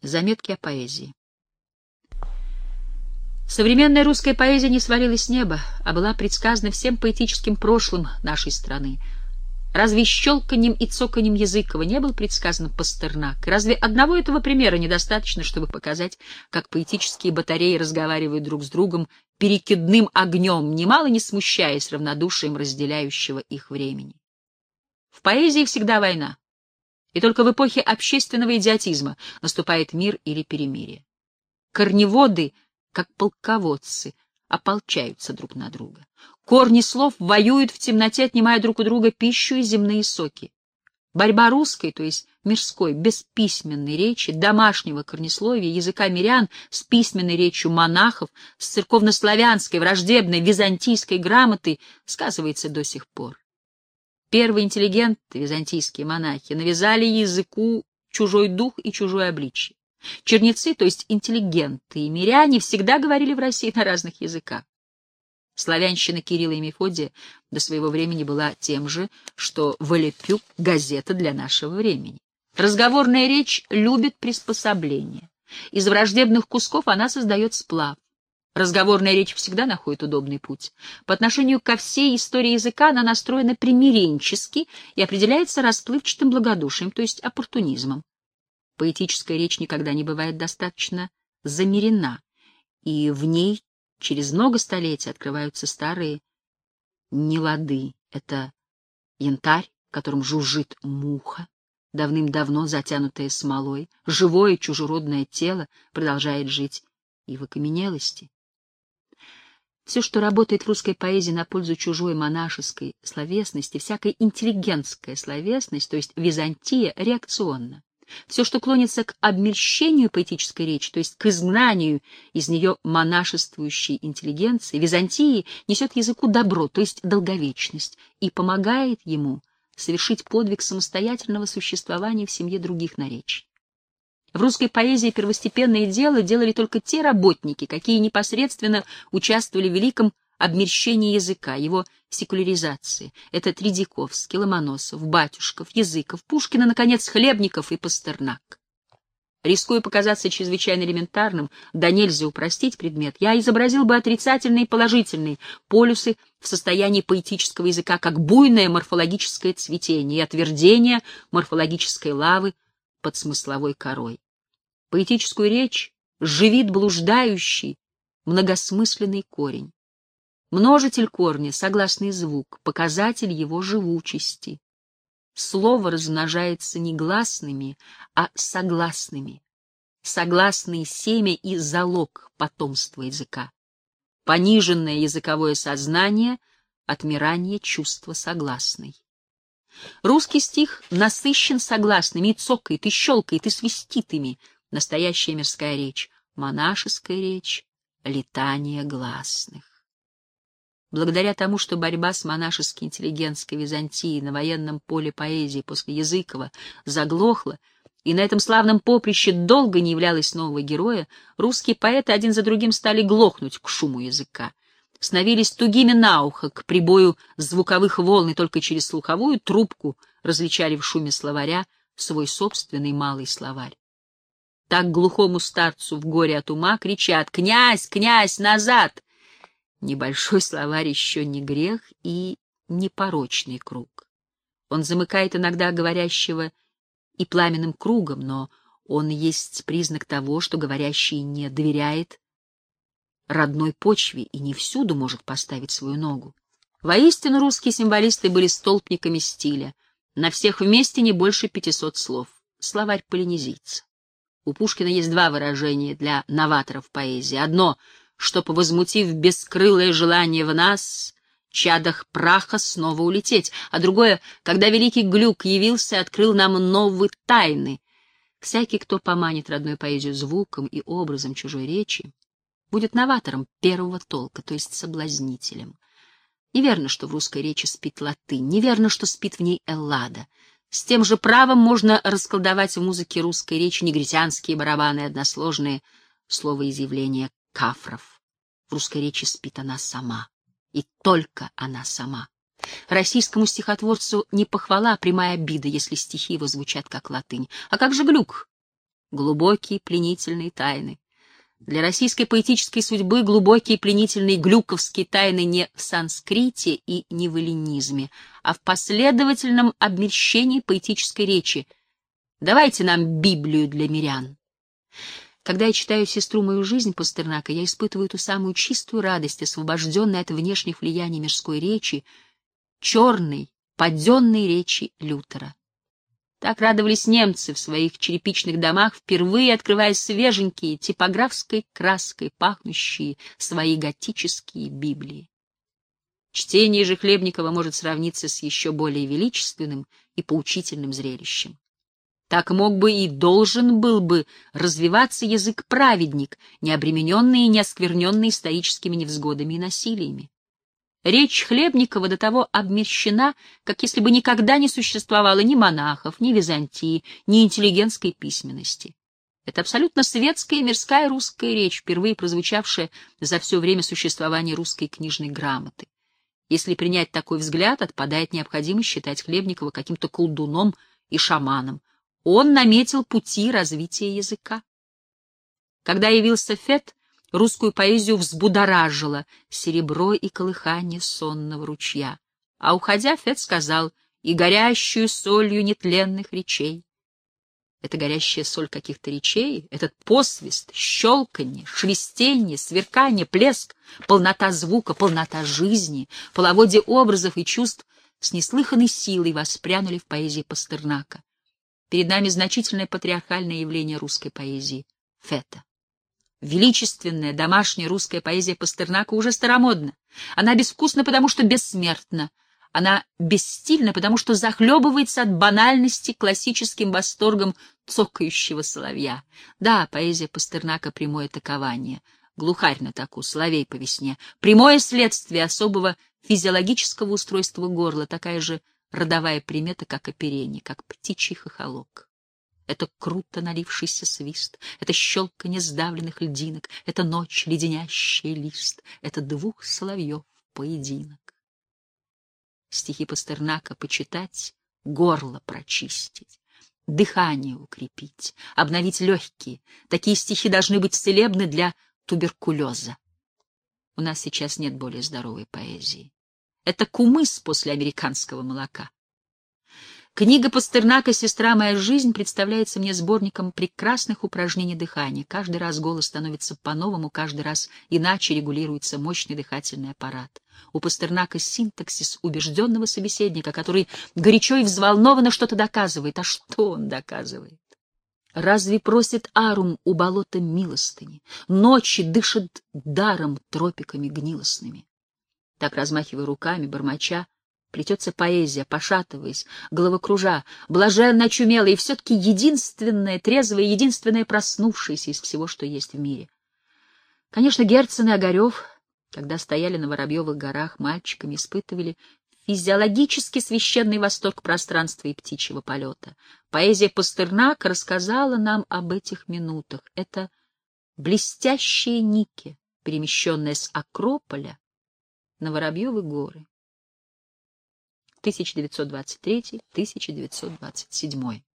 Заметки о поэзии. Современная русская поэзия не свалилась с неба, а была предсказана всем поэтическим прошлым нашей страны. Разве щелканьем и цоканьем Языкова не был предсказан Пастернак? И разве одного этого примера недостаточно, чтобы показать, как поэтические батареи разговаривают друг с другом перекидным огнем, немало не смущаясь равнодушием разделяющего их времени? В поэзии всегда война, и только в эпохе общественного идиотизма наступает мир или перемирие. Корневоды, как полководцы, ополчаются друг на друга. Корни слов воюют в темноте, отнимая друг у друга пищу и земные соки. Борьба русской, то есть мирской, бесписьменной речи, домашнего корнесловия, языка мирян с письменной речью монахов, с церковнославянской, враждебной, византийской грамотой сказывается до сих пор. Первые интеллигенты, византийские монахи, навязали языку чужой дух и чужое обличие. Чернецы, то есть интеллигенты и миряне, всегда говорили в России на разных языках. Славянщина Кирилла и Мефодия до своего времени была тем же, что Волепюк — газета для нашего времени. Разговорная речь любит приспособление. Из враждебных кусков она создает сплав. Разговорная речь всегда находит удобный путь. По отношению ко всей истории языка она настроена примиренчески и определяется расплывчатым благодушием, то есть оппортунизмом. Поэтическая речь никогда не бывает достаточно замерена, и в ней через много столетий открываются старые нелады. Это янтарь, которым жужжит муха, давным-давно затянутая смолой, живое чужеродное тело продолжает жить и в окаменелости. Все, что работает в русской поэзии на пользу чужой монашеской словесности, всякая интеллигентская словесность, то есть Византия, реакционна. Все, что клонится к обмельщению поэтической речи, то есть к изгнанию из нее монашествующей интеллигенции, Византии несет языку добро, то есть долговечность, и помогает ему совершить подвиг самостоятельного существования в семье других наречий. В русской поэзии первостепенное дело делали только те работники, какие непосредственно участвовали в великом обмельщении языка, его секуляризации. Это Тредяковский, Ломоносов, Батюшков, Языков, Пушкин и, наконец, Хлебников и Пастернак. Рискуя показаться чрезвычайно элементарным, да нельзя упростить предмет, я изобразил бы отрицательные и положительные полюсы в состоянии поэтического языка как буйное морфологическое цветение и отвердение морфологической лавы под смысловой корой. Поэтическую речь живит блуждающий, многосмысленный корень. Множитель корня — согласный звук, показатель его живучести. Слово размножается не гласными, а согласными. Согласные — семя и залог потомства языка. Пониженное языковое сознание — отмирание чувства согласной. Русский стих насыщен согласными, и цокает, и щелкает, и свистит ими. Настоящая мирская речь, монашеская речь, летание гласных. Благодаря тому, что борьба с монашеской интеллигентской Византией на военном поле поэзии после Языкова заглохла, и на этом славном поприще долго не являлось нового героя, русские поэты один за другим стали глохнуть к шуму языка, становились тугими на ухо к прибою звуковых волн и только через слуховую трубку различали в шуме словаря свой собственный малый словарь. Так глухому старцу в горе от ума кричат: «Князь, князь, назад!» Небольшой словарь еще не грех и не порочный круг. Он замыкает иногда говорящего и пламенным кругом, но он есть признак того, что говорящий не доверяет родной почве и не всюду может поставить свою ногу. Воистину русские символисты были столпниками стиля. На всех вместе не больше 500 слов. Словарь полинезийца. У Пушкина есть два выражения для новаторов поэзии. Одно — чтоб, возмутив бескрылое желание в нас, чадах праха снова улететь, а другое — когда великий Глюк явился и открыл нам новые тайны. Всякий, кто поманит родную поэзию звуком и образом чужой речи, будет новатором первого толка, то есть соблазнителем. Неверно, что в русской речи спит латынь, неверно, что спит в ней Эллада. С тем же правом можно расколдовать в музыке русской речи негритянские барабаны и односложные словоизъявления кафров. В русской речи спит она сама, и только она сама. Российскому стихотворцу не похвала, а прямая обида, если стихи его звучат как латынь. А как же Глюк? глубокие пленительные тайны. Для российской поэтической судьбы глубокие пленительные глюковские тайны не в санскрите и не в эллинизме, а в последовательном обмерщении поэтической речи. Давайте нам Библию для мирян. Когда я читаю «Сестру мою жизнь» Пастернака, я испытываю ту самую чистую радость, освобожденной от внешних влияний мирской речи, черной, паденной речи Лютера. Так радовались немцы в своих черепичных домах, впервые открывая свеженькие, типографской краской пахнущие свои готические Библии. Чтение же Хлебникова может сравниться с еще более величественным и поучительным зрелищем. Так мог бы и должен был бы развиваться язык-праведник, не обремененный и не оскверненный историческими невзгодами и насилиями. Речь Хлебникова до того обмерщена, как если бы никогда не существовало ни монахов, ни Византии, ни интеллигентской письменности. Это абсолютно светская и мирская русская речь, впервые прозвучавшая за все время существования русской книжной грамоты. Если принять такой взгляд, отпадает необходимость считать Хлебникова каким-то колдуном и шаманом. Он наметил пути развития языка. Когда явился Фет, русскую поэзию взбудоражило серебро и колыхание сонного ручья. А уходя, Фет сказал: «И горящую солью нетленных речей». Эта горящая соль каких-то речей, этот посвист, щелканье, шелестенье, сверканье, плеск, полнота звука, полнота жизни, половодье образов и чувств с неслыханной силой воспрянули в поэзии Пастернака. Перед нами значительное патриархальное явление русской поэзии — Фета. Величественная домашняя русская поэзия Пастернака уже старомодна. Она безвкусна, потому что бессмертна. Она бесстильна, потому что захлебывается от банальности классическим восторгом цокающего соловья. Да, поэзия Пастернака — прямое такование. Глухарь на таку, соловей по весне. Прямое следствие особого физиологического устройства горла, такая же родовая примета, как оперение, как птичий хохолок. Это круто налившийся свист, это щелканье сдавленных льдинок, это ночь, леденящий лист, это двух соловьев поединок. Стихи Пастернака почитать, горло прочистить, дыхание укрепить, обновить легкие. Такие стихи должны быть целебны для туберкулеза. У нас сейчас нет более здоровой поэзии. Это кумыс после американского молока. Книга Пастернака «Сестра моя жизнь» представляется мне сборником прекрасных упражнений дыхания. Каждый раз голос становится по-новому, каждый раз иначе регулируется мощный дыхательный аппарат. У Пастернака синтаксис убежденного собеседника, который горячо и взволнованно что-то доказывает. А что он доказывает? Разве просит арум у болота милостыни? Ночи дышат даром тропиками гнилостными. Так, размахивая руками, бормоча, плетется поэзия, пошатываясь, головокружа, блаженно очумелая и все-таки единственная, трезвая, единственная проснувшаяся из всего, что есть в мире. Конечно, Герцен и Огарев, когда стояли на Воробьевых горах мальчиками, испытывали физиологически священный восторг пространства и птичьего полета. Поэзия Пастернака рассказала нам об этих минутах. Это блестящие ники, перемещенные с Акрополя на Воробьевы горы. 1923-1927